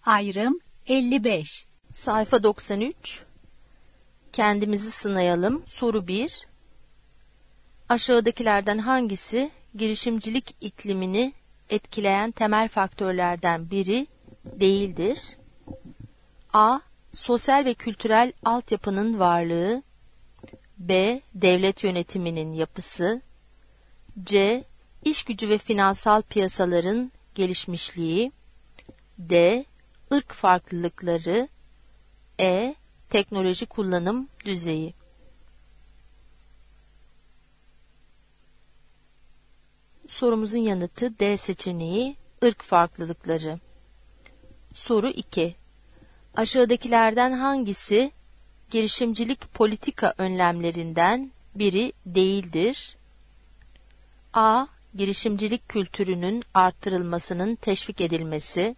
Ayrım 55. Sayfa 93. Kendimizi sınayalım. Soru 1. Aşağıdakilerden hangisi girişimcilik iklimini etkileyen temel faktörlerden biri değildir? A. Sosyal ve kültürel altyapının varlığı. B. Devlet yönetiminin yapısı. C. İşgücü ve finansal piyasaların gelişmişliği. D. Irk farklılıkları. E. Teknoloji kullanım düzeyi. Sorumuzun yanıtı D seçeneği, ırk farklılıkları. Soru 2. Aşağıdakilerden hangisi girişimcilik politika önlemlerinden biri değildir? A. Girişimcilik kültürünün artırılmasının teşvik edilmesi.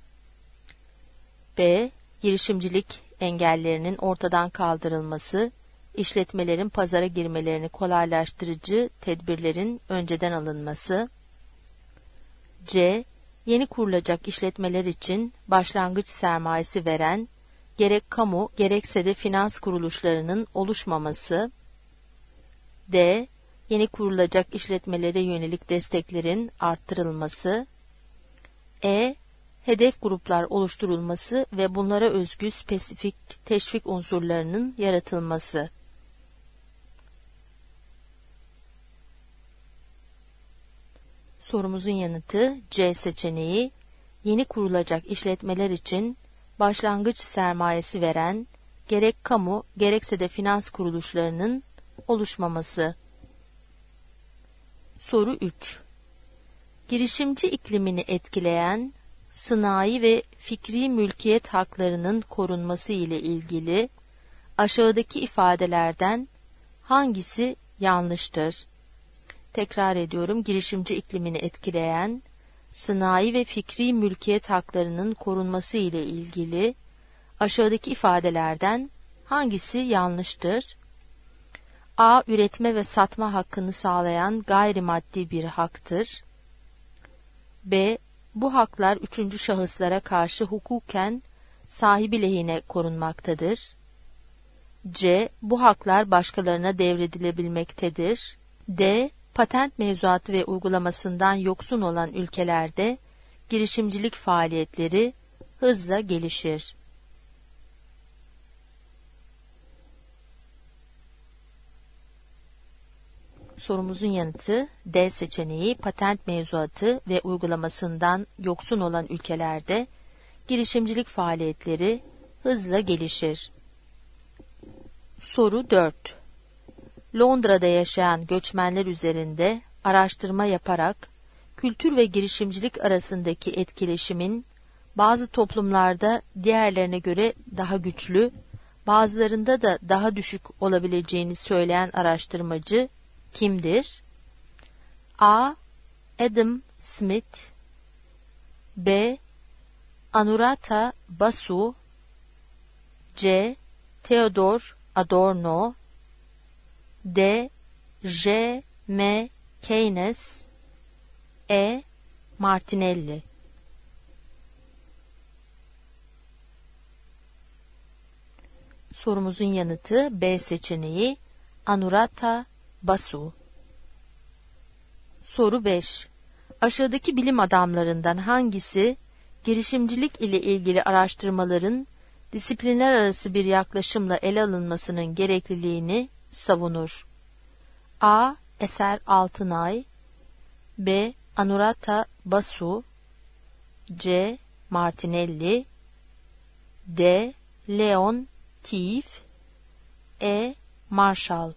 B. Girişimcilik engellerinin ortadan kaldırılması, işletmelerin pazara girmelerini kolaylaştırıcı tedbirlerin önceden alınması. C. Yeni kurulacak işletmeler için başlangıç sermayesi veren, gerek kamu gerekse de finans kuruluşlarının oluşmaması. D. Yeni kurulacak işletmelere yönelik desteklerin arttırılması. E. Hedef gruplar oluşturulması ve bunlara özgü spesifik teşvik unsurlarının yaratılması. Sorumuzun yanıtı C seçeneği, yeni kurulacak işletmeler için başlangıç sermayesi veren, gerek kamu gerekse de finans kuruluşlarının oluşmaması. Soru 3. Girişimci iklimini etkileyen sınai ve fikri mülkiyet haklarının korunması ile ilgili aşağıdaki ifadelerden hangisi yanlıştır? Tekrar ediyorum, girişimci iklimini etkileyen sınai ve fikri mülkiyet haklarının korunması ile ilgili aşağıdaki ifadelerden hangisi yanlıştır? A. Üretme ve satma hakkını sağlayan gayrimaddi bir haktır. B. Bu haklar üçüncü şahıslara karşı hukuken sahibi lehine korunmaktadır. C. Bu haklar başkalarına devredilebilmektedir. D. Patent mevzuatı ve uygulamasından yoksun olan ülkelerde girişimcilik faaliyetleri hızla gelişir. Sorumuzun yanıtı D seçeneği, patent mevzuatı ve uygulamasından yoksun olan ülkelerde girişimcilik faaliyetleri hızla gelişir. Soru 4. Londra'da yaşayan göçmenler üzerinde araştırma yaparak kültür ve girişimcilik arasındaki etkileşimin bazı toplumlarda diğerlerine göre daha güçlü, bazılarında da daha düşük olabileceğini söyleyen araştırmacı kimdir? A. Adam Smith. B. Anuradha Basu. C. Theodore Adorno. D. J. M. Keynes. E. Martinelli. Sorumuzun yanıtı B seçeneği, Anuradha Basu. Soru 5. Aşağıdaki bilim adamlarından hangisi girişimcilik ile ilgili araştırmaların disiplinler arası bir yaklaşımla ele alınmasının gerekliliğini savunur? A. Eser Altınay. B. Anuradha Basu. C. Martinelli. D. Leon Tief. E. Marshall.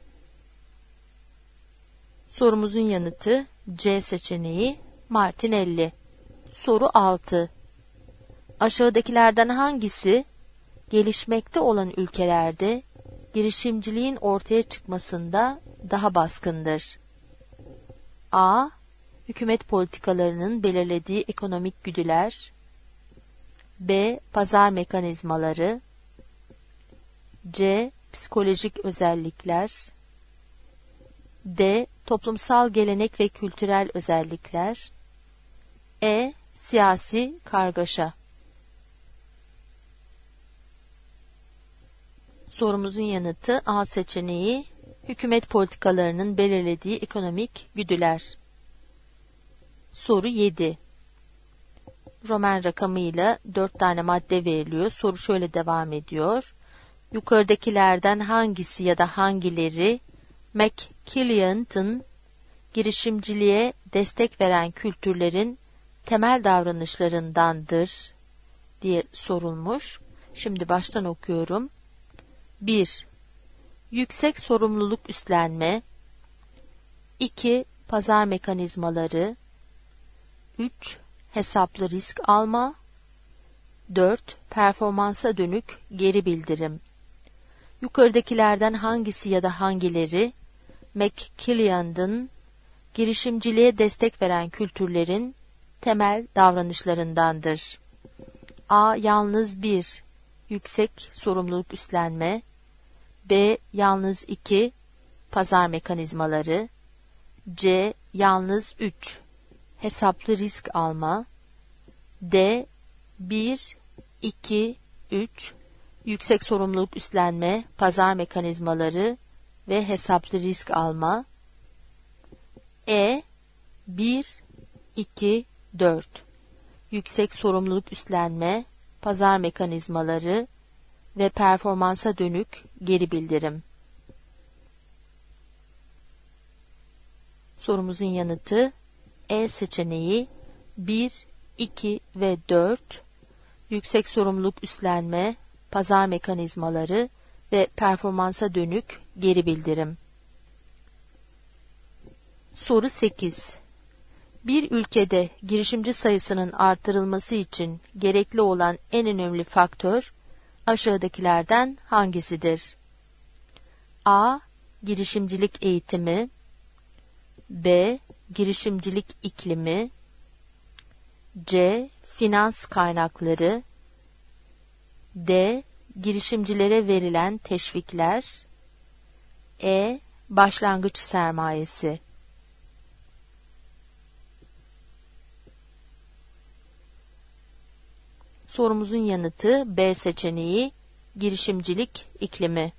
Sorumuzun yanıtı C seçeneği, Martinelli. Soru 6. Aşağıdakilerden hangisi gelişmekte olan ülkelerde girişimciliğin ortaya çıkmasında daha baskındır? A. Hükümet politikalarının belirlediği ekonomik güdüler. B. Pazar mekanizmaları. C. Psikolojik özellikler. D. Toplumsal gelenek ve kültürel özellikler. E. Siyasi kargaşa. Sorumuzun yanıtı A seçeneği, hükümet politikalarının belirlediği ekonomik güdüler. Soru 7. Roman rakamıyla 4 tane madde veriliyor. Soru şöyle devam ediyor. Yukarıdakilerden hangisi ya da hangileri McKillion'ın girişimciliğe destek veren kültürlerin temel davranışlarındandır diye sorulmuş. Şimdi baştan okuyorum. 1. Yüksek sorumluluk üstlenme. 2. Pazar mekanizmaları. 3. Hesaplı risk alma. 4. Performansa dönük geri bildirim. Yukarıdakilerden hangisi ya da hangileri McKillion'ın girişimciliğe destek veren kültürlerin temel davranışlarındandır? A. Yalnız 1. Yüksek sorumluluk üstlenme. B. Yalnız 2. Pazar mekanizmaları. C. Yalnız 3. Hesaplı risk alma. D. 1, 2, 3. Yüksek sorumluluk üstlenme, pazar mekanizmaları ve hesaplı risk alma. E. 1, 2, 4. Yüksek sorumluluk üstlenme, pazar mekanizmaları ve performansa dönük geri bildirim. Sorumuzun yanıtı E seçeneği 1, 2 ve 4. Yüksek sorumluluk üstlenme, pazar mekanizmaları ve performansa dönük geri bildirim. Soru 8. Bir ülkede girişimci sayısının artırılması için gerekli olan en önemli faktör aşağıdakilerden hangisidir? A. Girişimcilik eğitimi. B. Girişimcilik iklimi. C. Finans kaynakları. D. Girişimcilere verilen teşvikler. E. Başlangıç sermayesi. Sorumuzun yanıtı B seçeneği, girişimcilik iklimi.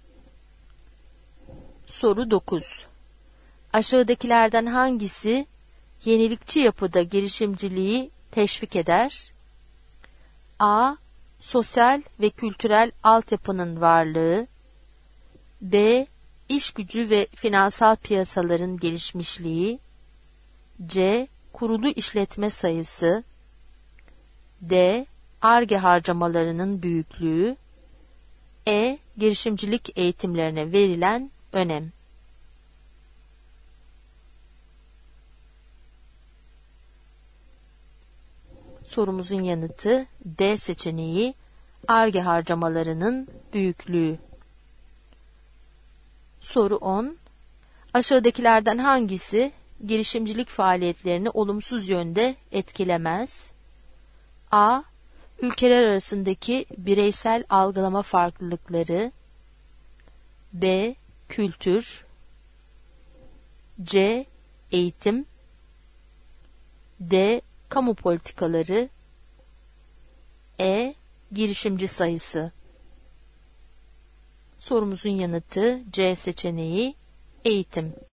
Soru 9. Aşağıdakilerden hangisi yenilikçi yapıda girişimciliği teşvik eder? A. Sosyal ve kültürel altyapının varlığı. B. İş gücü ve finansal piyasaların gelişmişliği. C. Kurulu işletme sayısı. D. Ar-Ge harcamalarının büyüklüğü. E. Girişimcilik eğitimlerine verilen önem. Sorumuzun yanıtı D seçeneği, Ar-Ge harcamalarının büyüklüğü. Soru 10. Aşağıdakilerden hangisi girişimcilik faaliyetlerini olumsuz yönde etkilemez? A. Ülkeler arasındaki bireysel algılama farklılıkları. B. Kültür. C. Eğitim. D. Kamu politikaları. E. Girişimci sayısı. Sorumuzun yanıtı C seçeneği, eğitim.